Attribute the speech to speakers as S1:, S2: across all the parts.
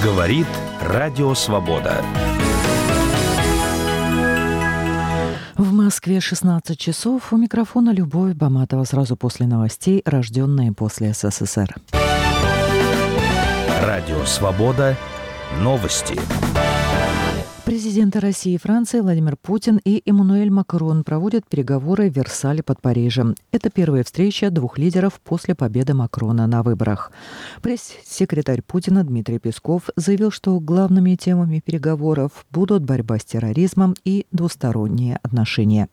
S1: Говорит Радио Свобода.
S2: В Москве 16 часов. У микрофона Любовь Баматова. Сразу после новостей, рожденные после СССР.
S1: Радио Свобода. Новости.
S2: Президенты России и Франции Владимир Путин и Эммануэль Макрон проводят переговоры в Версале под Парижем. Это первая встреча двух лидеров после победы Макрона на выборах. Пресс-секретарь Путина Дмитрий Песков заявил, что главными темами переговоров будут борьба с терроризмом и двусторонние отношения.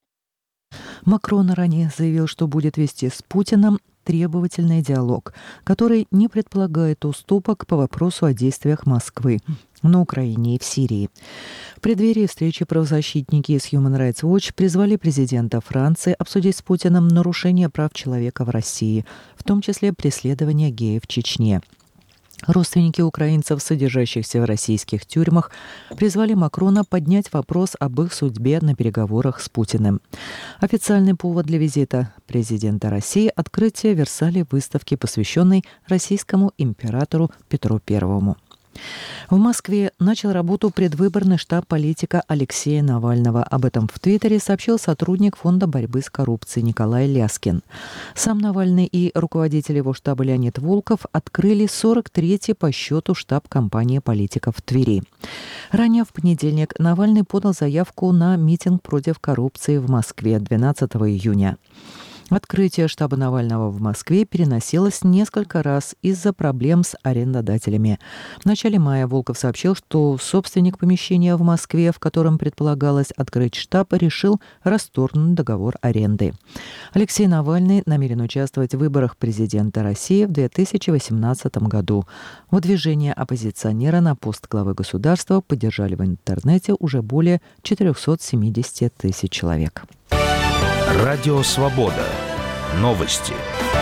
S2: Макрон ранее заявил, что будет вести с Путиным требовательный диалог, который не предполагает уступок по вопросу о действиях Москвы на Украине и в Сирии. В преддверии встречи правозащитники из Human Rights Watch призвали президента Франции обсудить с Путиным нарушение прав человека в России, в том числе преследование геев в Чечне. Родственники украинцев, содержащихся в российских тюрьмах, призвали Макрона поднять вопрос об их судьбе на переговорах с Путиным. Официальный повод для визита президента России – открытие в Версале выставки, посвященной российскому императору Петру I. В Москве начал работу предвыборный штаб политика Алексея Навального. Об этом в Твиттере сообщил сотрудник Фонда борьбы с коррупцией Николай Ляскин. Сам Навальный и руководитель его штаба Леонид Волков открыли 43-й по счету штаб компании политиков в Твери. Ранее в понедельник Навальный подал заявку на митинг против коррупции в Москве 12 июня. Открытие штаба Навального в Москве переносилось несколько раз из-за проблем с арендодателями. В начале мая Волков сообщил, что собственник помещения в Москве, в котором предполагалось открыть штаб, решил расторгнуть договор аренды. Алексей Навальный намерен участвовать в выборах президента России в 2018 году. Выдвижение оппозиционера на пост главы государства поддержали в интернете уже более 470 тысяч человек.
S1: Радио Свобода. Новости.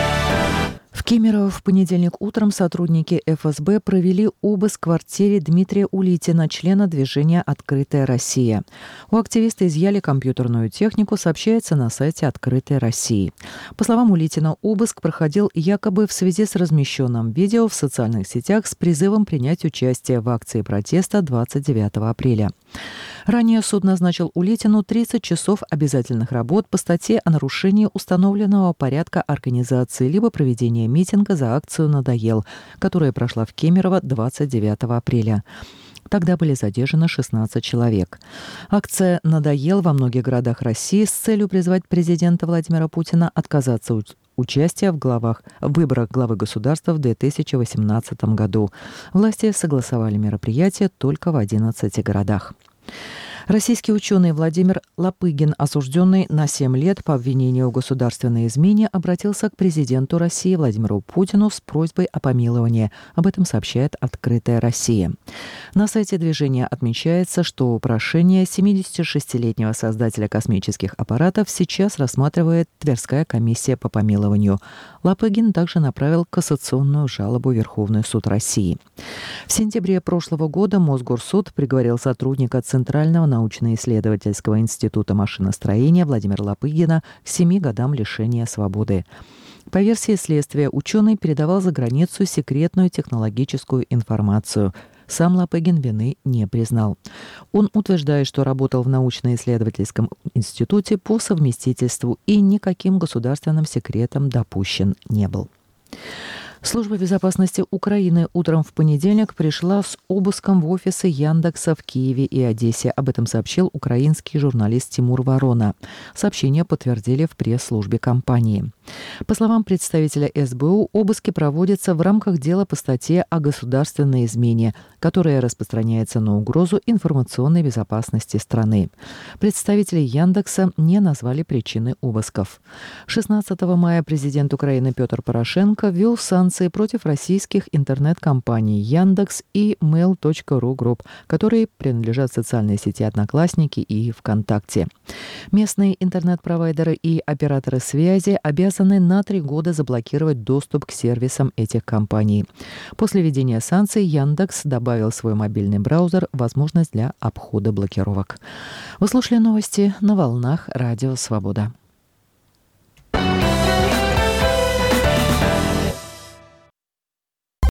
S2: В Кемерово в понедельник утром сотрудники ФСБ провели обыск в квартире Дмитрия Улитина, члена движения «Открытая Россия». У активиста изъяли компьютерную технику, сообщается на сайте «Открытой России». По словам Улитина, обыск проходил якобы в связи с размещенным видео в социальных сетях с призывом принять участие в акции протеста 29 апреля. Ранее суд назначил Улитину 30 часов обязательных работ по статье о нарушении установленного порядка организации либо проведения митинга за акцию «Надоел», которая прошла в Кемерово 29 апреля. Тогда были задержаны 16 человек. Акция «Надоел» во многих городах России с целью призвать президента Владимира Путина отказаться от участия в выборах главы государства в 2018 году. Власти согласовали мероприятие только в 11 городах. Российский ученый Владимир Лопыгин, осужденный на 7 лет по обвинению в государственной измене, обратился к президенту России Владимиру Путину с просьбой о помиловании. Об этом сообщает «Открытая Россия». На сайте движения отмечается, что прошение 76-летнего создателя космических аппаратов сейчас рассматривает Тверская комиссия по помилованию. Лопыгин также направил кассационную жалобу в Верховный суд России. В сентябре прошлого года Мосгорсуд приговорил сотрудника Центрального научно-исследовательского института машиностроения Владимира Лопыгина к 7 годам лишения свободы. По версии следствия, ученый передавал за границу секретную технологическую информацию. Сам Лопыгин вины не признал. Он утверждает, что работал в научно-исследовательском институте по совместительству и никаким государственным секретом допущен не был. Служба безопасности Украины утром в понедельник пришла с обыском в офисы Яндекса в Киеве и Одессе. Об этом сообщил украинский журналист Тимур Ворона. Сообщение подтвердили в пресс-службе компании. По словам представителя СБУ, обыски проводятся в рамках дела по статье о государственной измене, которая распространяется на угрозу информационной безопасности страны. Представители Яндекса не назвали причины обысков. 16 мая президент Украины Петр Порошенко ввел санкции против российских интернет-компаний Яндекс и Mail.ru Group, которые принадлежат социальной сети «Одноклассники» и ВКонтакте. Местные интернет-провайдеры и операторы связи обязаны на 3 года заблокировать доступ к сервисам этих компаний. После введения санкций Яндекс добавил в свой мобильный браузер возможность для обхода блокировок. Вы слушали новости на волнах Радио Свобода.